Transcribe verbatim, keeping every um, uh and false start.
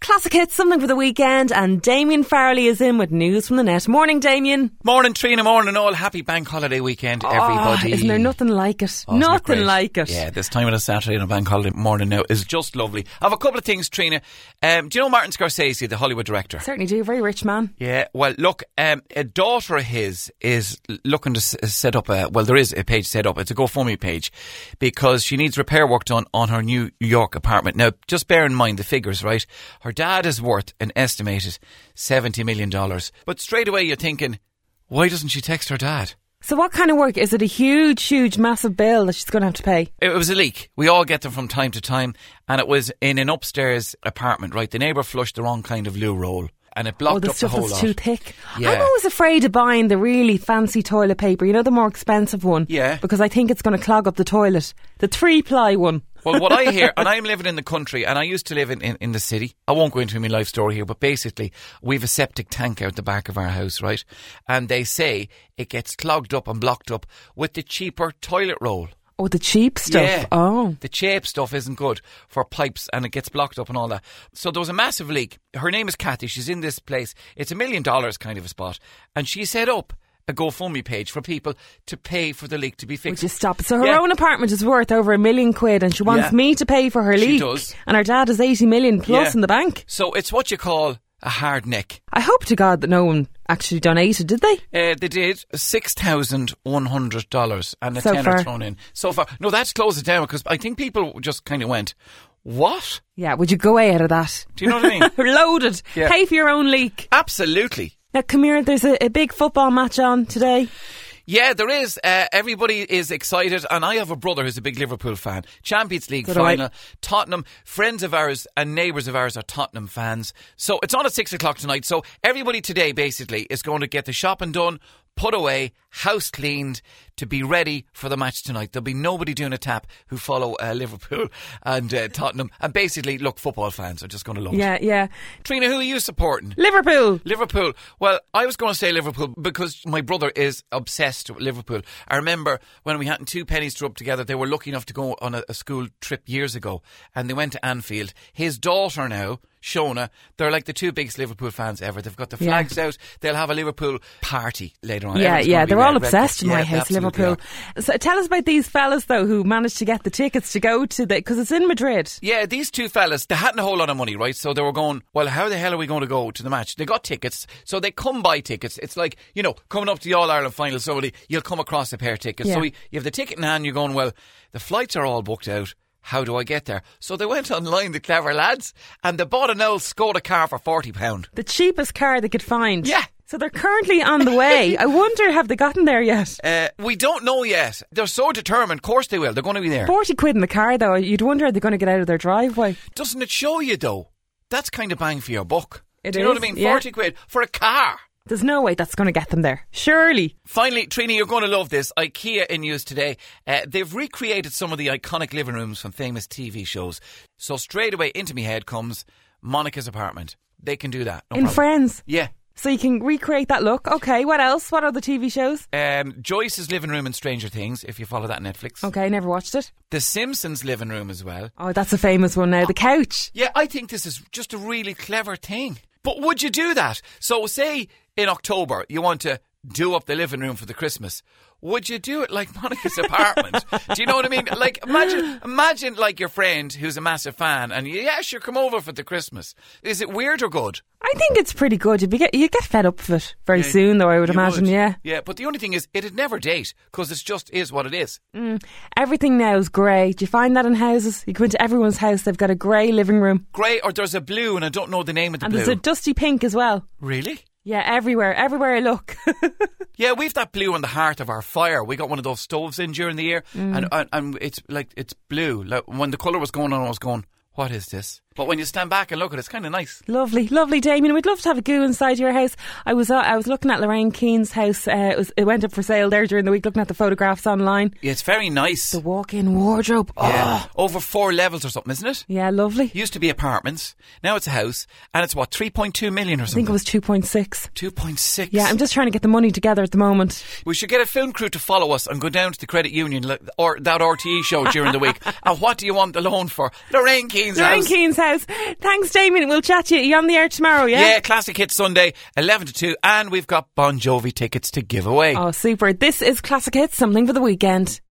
Classic hits, something for the weekend, and Damien Farrelly is in with news from the net. Morning, Damien. Morning, Trina. Morning, all. Happy bank holiday weekend, everybody. Oh, isn't there nothing like it? Oh, nothing like it. Yeah, this time of the Saturday and a bank holiday morning now is just lovely. I have a couple of things, Trina. Um, do you know Martin Scorsese, the Hollywood director? Certainly do. Very rich man. Yeah. Well, look, um, a daughter of his is looking to s- set up a, well, there is a page set up. It's a GoFundMe page because she needs repair work done on her New York apartment. Now, just bear in mind the figures, right? Her dad is worth an estimated seventy million dollars. But straight away you're thinking, why doesn't she text her dad? So what kind of work? Is it a huge, huge, massive bill that she's going to have to pay? It was a leak. We all get them from time to time. And it was in an upstairs apartment, right? The neighbour flushed the wrong kind of loo roll. And it blocked oh, the up the stuff whole that's lot. too thick. Yeah. I'm always afraid of buying the really fancy toilet paper. You know, the more expensive one. Yeah. Because I think it's going to clog up the toilet. The three-ply one. Well, what I hear, and I'm living in the country, and I used to live in, in, in the city. I won't go into my life story here, but basically, we've a septic tank out the back of our house, right? And they say it gets clogged up and blocked up with the cheaper toilet roll. Oh, the cheap stuff. Yeah. Oh. The cheap stuff isn't good for pipes and it gets blocked up and all that. So there was a massive leak. Her name is Kathy. She's in this place. It's a million dollars kind of a spot. And she set up a GoFundMe page for people to pay for the leak to be fixed. Would you stop? So her Yeah. own apartment is worth over a million quid and she wants Yeah. me to pay for her She leak. does. And her dad has eighty million plus Yeah. in the bank. So it's what you call a hard neck. I hope to God that no one actually donated, did they? Uh, they did six thousand one hundred dollars and a So tenner far. thrown in. So far. No, that's closed it down because I think people just kind of went, what? Yeah, would you go away out of that? Do you know what I mean? Loaded. Yeah. Pay for your own leak. Absolutely. Now, come here, there's a, a big football match on today. Yeah, there is. Uh, everybody is excited, and I have a brother who's a big Liverpool fan. Champions League So do I. final, Tottenham. Friends of ours and neighbours of ours are Tottenham fans. So it's on at six o'clock tonight. So everybody today basically is going to get the shopping done, put away, house cleaned to be ready for the match tonight. There'll be nobody doing a tap who follow uh, Liverpool and uh, Tottenham. And basically, look, football fans are just going to love Yeah, it. yeah. Trina, who are you supporting? Liverpool. Liverpool. Well, I was going to say Liverpool because my brother is obsessed with Liverpool. I remember when we had two pennies to rub together, they were lucky enough to go on a, a school trip years ago and they went to Anfield. His daughter now, Shona, they're like the two biggest Liverpool fans ever. They've got the Yeah. flags out. They'll have a Liverpool party later on. Yeah, Everyone's yeah, gonna be they're red, all red, obsessed in yeah, my they house, absolutely Liverpool. are. So tell us about these fellas, though, who managed to get the tickets to go to the, because it's in Madrid. Yeah, these two fellas, they hadn't a whole lot of money, right? So they were going, well, how the hell are we going to go to the match? They got tickets, so they come buy tickets. It's like, you know, coming up to the All-Ireland final, somebody, you'll come across a pair of tickets. Yeah. So you have the ticket in hand, you're going, well, the flights are all booked out. How do I get there? So they went online, the clever lads, and they bought an old Skoda car for forty pounds. The cheapest car they could find. Yeah. So they're currently on the way. I wonder, have they gotten there yet? Uh, we don't know yet. They're so determined. Of course they will. They're going to be there. forty quid in the car, though. You'd wonder, are they going to get out of their driveway? Doesn't it show you, though? That's kind of bang for your buck. It Do you know is, what I mean? yeah. forty quid for a car. There's no way that's going to get them there. Surely. Finally, Trini, you're going to love this. IKEA in news today. Uh, they've recreated some of the iconic living rooms from famous T V shows. So straight away into my head comes Monica's apartment. They can do that. No In problem. Friends. Yeah. So you can recreate that look. Okay, what else? What other T V shows? Um, Joyce's living room in Stranger Things, if you follow that on Netflix. Okay, never watched it. The Simpsons living room as well. Oh, that's a famous one now. The couch. Yeah, I think this is just a really clever thing. But would you do that? So say in October you want to do up the living room for the Christmas. Would you do it like Monica's apartment? Do you know what I mean? Like, imagine, imagine like your friend who's a massive fan and you, yeah, sure, come over for the Christmas. Is it weird or good? I think it's pretty good. You'd, be get, you'd get fed up of it very Yeah, soon, though, I would you imagine, would. yeah. Yeah, but the only thing is, it'd never date because it just is what it is. Mm. Everything now is grey. Do you find that in houses? You go into everyone's house, they've got a grey living room. Grey, or there's a blue and I don't know the name of the And blue. there's a dusty pink as well. Really? Yeah, everywhere. Everywhere I look. Yeah, we've that blue in the heart of our fire. We got one of those stoves in during the year, Mm. and, and and it's like it's blue. Like when the colour was going on, I was going, "What is this?" But when you stand back and look at it, it's kind of nice. Lovely, lovely, Damien. We'd love to have a goo inside your house. I was uh, I was looking at Lorraine Keane's house. Uh, it, was, it went up for sale there during the week, looking at the photographs online. Yeah, it's very nice. The walk-in wardrobe. Oh. Yeah, over four levels or something, isn't it? Yeah, lovely. Used to be apartments. Now it's a house, and it's what three point two million or I something. think it was two point six. two point six. Yeah, I'm just trying to get the money together at the moment. We should get a film crew to follow us and go down to the credit union like- or that R T E show during the week. And what do you want the loan for? Lorraine Keane's Lorraine house. Keane's house. house. Thanks, Damien. We'll chat to you. You on the air tomorrow, yeah? Yeah, Classic Hits Sunday, eleven to two, and we've got Bon Jovi tickets to give away. Oh, super. This is Classic Hits, something for the weekend.